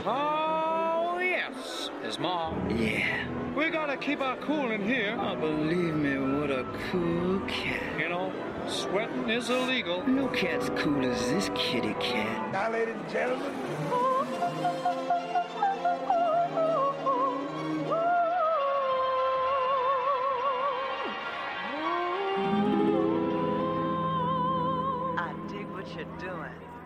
Oh, yes, his mom. Yeah. We gotta keep our cool in here. Oh, believe me, what a cool cat. You know, sweating is illegal. No cat's cool as this kitty cat. Now, ladies and gentlemen. I dig what you're doing.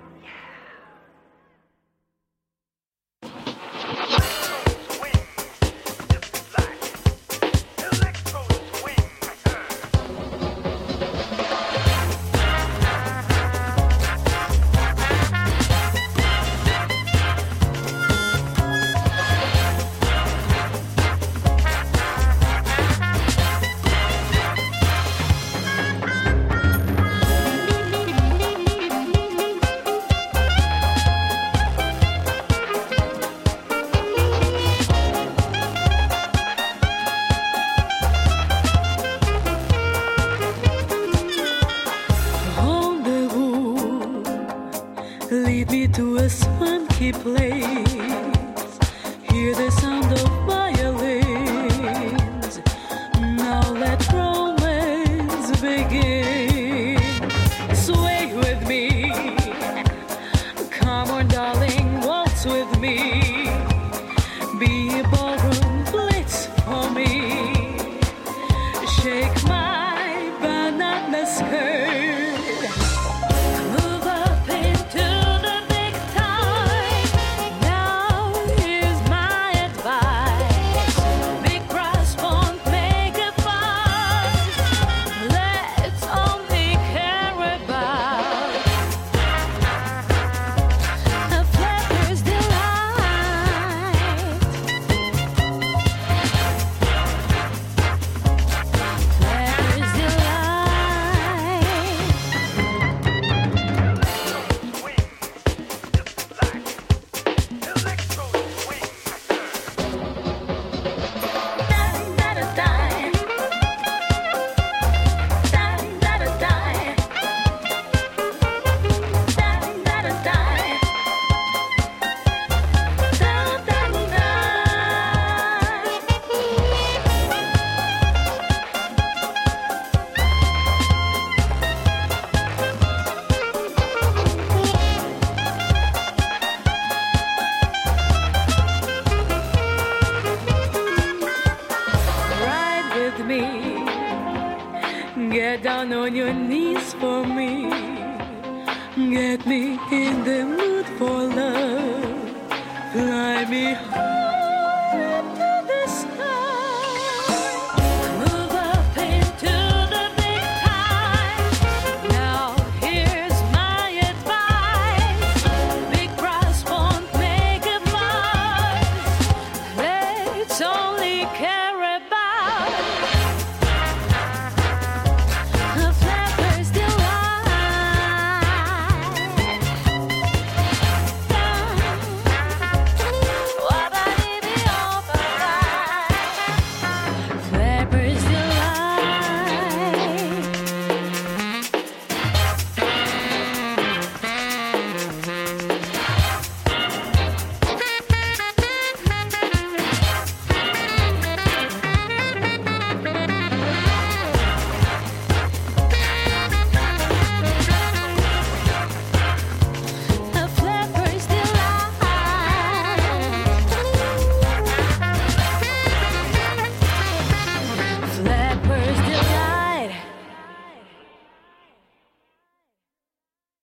Lead me to a swanky place. Hear the sound of violins. Now let romance begin. Sway with me. Come on, darling, waltz with me. Be a ballroom blitz for me. Shake my banana skirt. Get down on your knees for me. Get me in the mood for love. Fly me high.